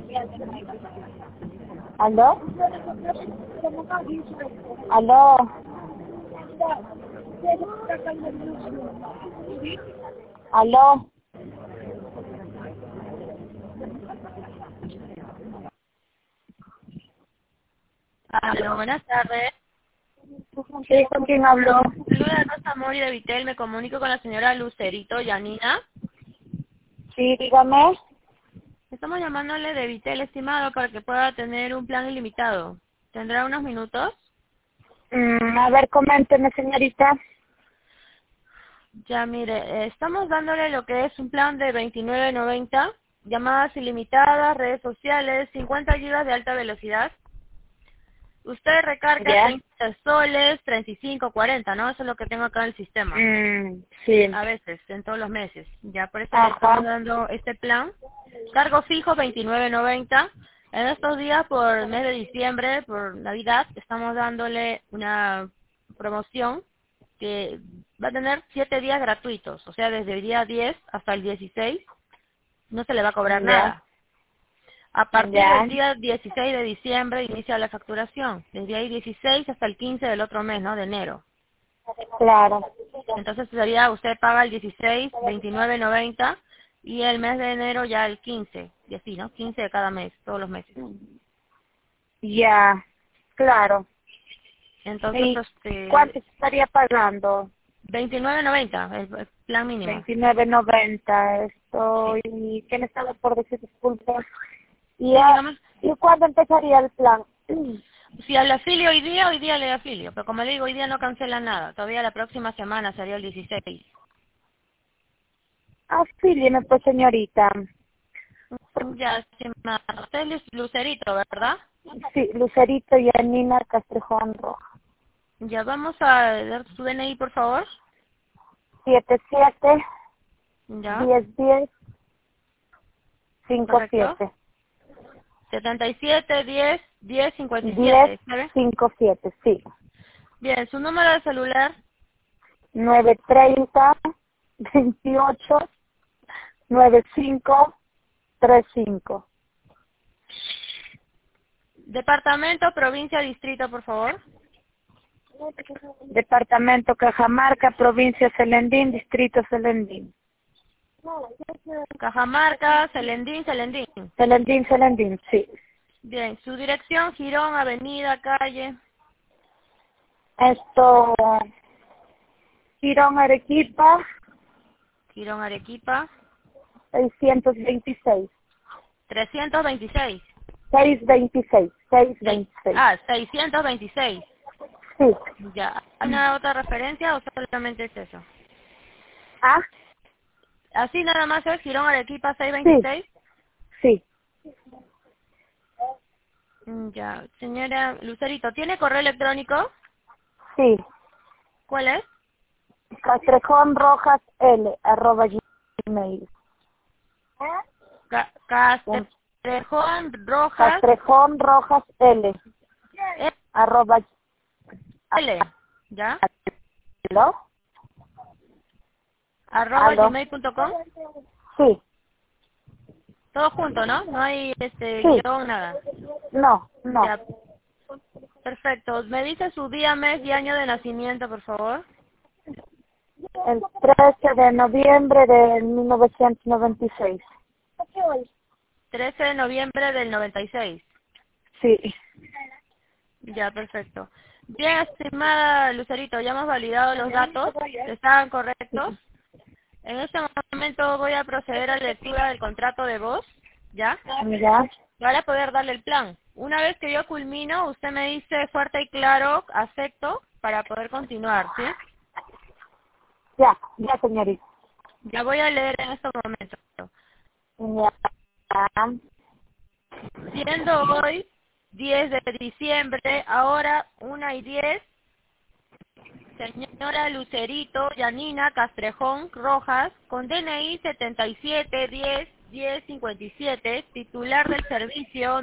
¿Aló? ¿Aló? ¿Aló? Aló, buenas tardes. Sí, ¿con quién habló? Saluda a Rosa Mori de Vitel, me comunico con la señora Lucerito Yanina. Sí, dígame. Estamos llamándole de Vitel, estimado, para que pueda tener un plan ilimitado. ¿Tendrá unos minutos? A ver, coménteme, señorita. Ya, mire, estamos dándole lo que es un plan de 29.90, llamadas ilimitadas, redes sociales, 50 gigas de alta velocidad. Usted recarga ¿Ya? 30 soles, 35, 40, ¿no? Eso es lo que tengo acá en el sistema. Sí. A veces, en todos los meses. Ya, por eso le estamos Ajá. dando este plan. Cargo fijo 29.90. En estos días, por el mes de diciembre, por Navidad, estamos dándole una promoción que va a tener 7 días gratuitos. O sea, desde el día 10 hasta el 16 no se le va a cobrar Ya. nada. A partir Ya. del día 16 de diciembre inicia la facturación. Desde ahí 16 hasta el 15 del otro mes, ¿no? De enero. Claro. Entonces sería, usted paga el 16, 29.90 y el mes de enero ya el 15, y así, ¿no? 15 de cada mes, todos los meses. Ya. Claro. Entonces, ¿Y cuánto estaría pagando? 29.90, el plan mínimo. 29.90. Estoy... ¿Qué me estaba por decir? Disculpe. ¿Y, Sí, digamos, ¿Y cuándo empezaría el plan? si al afilio hoy día le afilio, pero como le digo, hoy día no cancela nada, todavía la próxima semana sería el 16. Afílieme, pues, señorita. Ya, sí, usted es Lucerito, ¿verdad? Sí, Lucerito y Anina Castrejón Roja. Ya, vamos a dar su DNI, por favor. 77 Ya, 10 correcto. 57. 77 10 10 10 57, ¿sabe? 57, sí. Bien, su número de celular, 930 28 95 35. departamento, provincia, distrito, por favor. Departamento Cajamarca, provincia Selendín, distrito Selendín. Cajamarca, Selendín, Selendín. Selendín, Selendín, sí. Bien, su dirección, Girón, avenida, calle, Esto, Girón Arequipa, Girón, Arequipa, 626. 326. 626, Seis- 626. 626. Sí. Ya, ¿hay una otra referencia o solamente es eso? Ah, Así nada más es Girón, Arequipa, sí, 626. sí, Ya, señora Lucerito, ¿tiene correo electrónico? sí. ¿Cuál es? Castrejón Rojas L, @gmail. Punto. Castrejón Rojas Castrejón Rojas L, arroba, L, ¿ya? ¿aló? Arroba ¿Aló? gmail.com. Sí, Todo junto, ¿no? No hay sí, guión, nada. no, no. Ya, perfecto. ¿Me dice su día, mes y año de nacimiento, por favor? El 13 de noviembre de 1996. 13 de noviembre del 96. Sí, Ya, perfecto. Bien, estimada Lucerito, ya hemos validado los datos. ¿Estaban correctos? En este momento voy a proceder a la lectura del contrato de voz, ¿ya? ya, Para poder darle el plan. Una vez que yo culmino, usted me dice fuerte y claro, acepto, para poder continuar, ¿sí? ya, señorita. Ya voy a leer en este momento. Ya, Siendo hoy 10 de diciembre, ahora 1:10, señora Lucerito Yanina Castrejón Rojas, con DNI 77101057, titular del servicio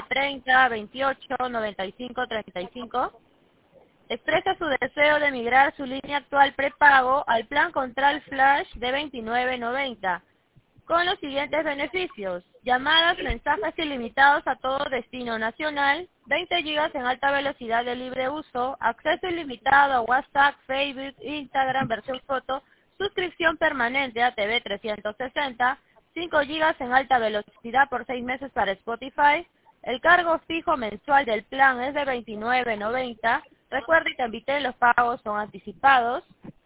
930289535, expresa su deseo de migrar su línea actual prepago al plan Contral Flash de 29.90. con los siguientes beneficios: llamadas, mensajes ilimitados a todo destino nacional, 20 gigas en alta velocidad de libre uso, acceso ilimitado a WhatsApp, Facebook, Instagram, versión foto, suscripción permanente a TV 360, 5 gigas en alta velocidad por 6 meses para Spotify. El cargo fijo mensual del plan es de $29.90. Recuerde que en Vitel los pagos son anticipados.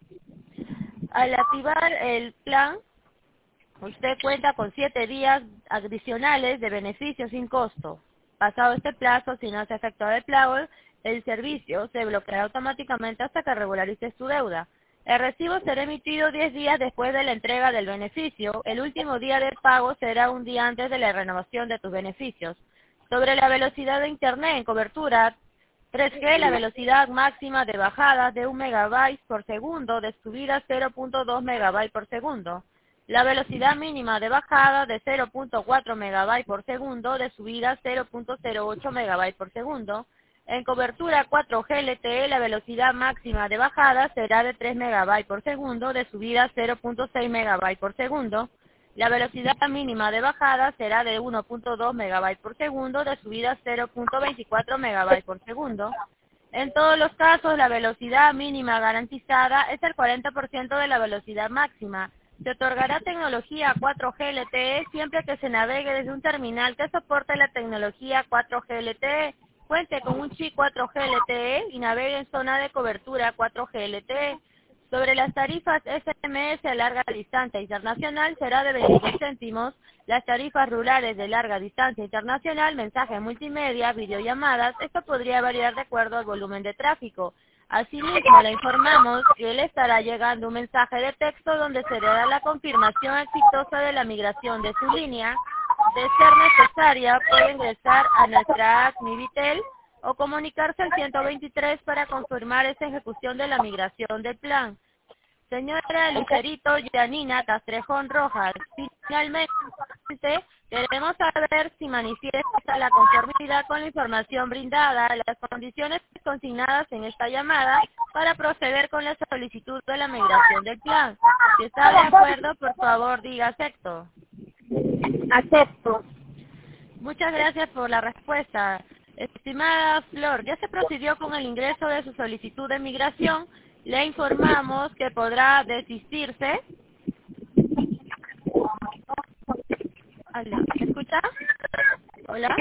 Al activar el plan, usted cuenta con 7 días adicionales de beneficios sin costo. Pasado este plazo, si no se ha efectuado el pago, el servicio se bloqueará automáticamente hasta que regularice su deuda. El recibo será emitido 10 días después de la entrega del beneficio. El último día de pago será un día antes de la renovación de tus beneficios. Sobre la velocidad de Internet en cobertura 3G, la velocidad máxima de bajada de 1 megabyte por segundo, de subida 0.2 megabyte por segundo. La velocidad mínima de bajada de 0.4 megabyte por segundo, de subida 0.08 megabyte por segundo. En cobertura 4G LTE, la velocidad máxima de bajada será de 3 megabyte por segundo, de subida 0.6 megabyte por segundo. La velocidad mínima de bajada será de 1.2 megabyte por segundo, de subida 0.24 megabyte por segundo. En todos los casos, la velocidad mínima garantizada es el 40% de la velocidad máxima. Se otorgará tecnología 4G LTE siempre que se navegue desde un terminal que soporte la tecnología 4G LTE, cuente con un chip 4G LTE y navegue en zona de cobertura 4G LTE. Sobre las tarifas SMS a larga distancia internacional será de 22 céntimos, las tarifas rurales de larga distancia internacional, mensajes multimedia, videollamadas, esto podría variar de acuerdo al volumen de tráfico. Asimismo, le informamos que le estará llegando un mensaje de texto donde se le da la confirmación exitosa de la migración de su línea. De ser necesaria, puede ingresar a nuestra app Mi Vitel o comunicarse al 123 para confirmar esa ejecución de la migración del plan. Señora Lucerito Yanina Castrejón Rojas, finalmente queremos saber si manifiesta la conformidad con la información brindada, las condiciones consignadas en esta llamada para proceder con la solicitud de la migración del plan. Si está de acuerdo, por favor diga acepto. Acepto. Muchas gracias por la respuesta. Estimada Flor, ya se procedió con el ingreso de su solicitud de migración. Le informamos que podrá desistirse. Hola, ¿me escucha? Hola.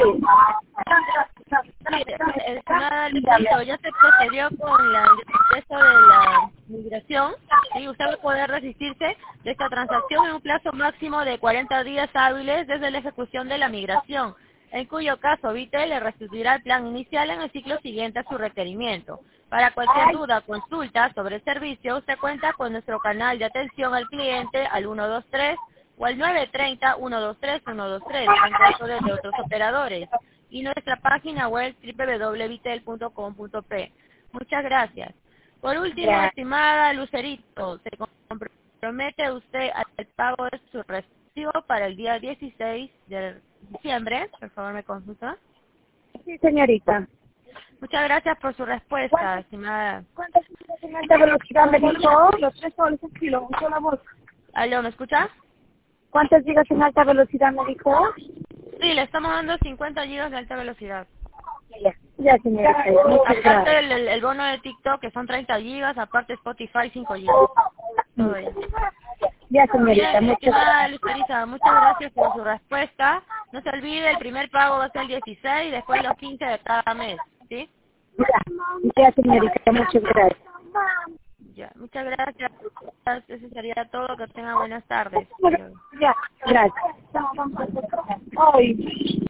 Sí, estimada Lucerito, ya se procedió con el ingreso de la migración. Sí, usted va a poder resistirse de esta transacción en un plazo máximo de 40 días hábiles desde la ejecución de la migración, en cuyo caso Vitel le restituirá el plan inicial en el ciclo siguiente a su requerimiento. Para cualquier duda o consulta sobre el servicio, usted cuenta con nuestro canal de atención al cliente al 123 o al 930-123-123, en caso de otros operadores, y nuestra página web www.vitel.com.p. Muchas gracias. Por último, estimada Lucerito, ¿se compromete usted al pago de su recibo para el día 16 de diciembre? Por favor, me consulta. Sí, señorita. Muchas gracias por su respuesta, estimada. ¿Cuántas gigas en alta velocidad me dijo? Los 3 soles un kilo, un sola voz. ¿Aló, me escucha? ¿Cuántas gigas en alta velocidad me dijo? Sí, le estamos dando 50 gigas de alta velocidad. Ya, señorita. Muchas Aparte gracias. el bono de TikTok, que son 30 gigas, aparte Spotify 5 gigas. Todo bien. Ya, señorita. Bien, Muchas estimada gracias. Lucerita, muchas gracias por su respuesta. No se olvide, el primer pago va a ser el 16 y después los 15 de cada mes, ¿sí? Ya, señorita. Muchas gracias. Ya, muchas gracias. Eso sería todo. Que tenga buenas tardes. Ya, gracias. Ay.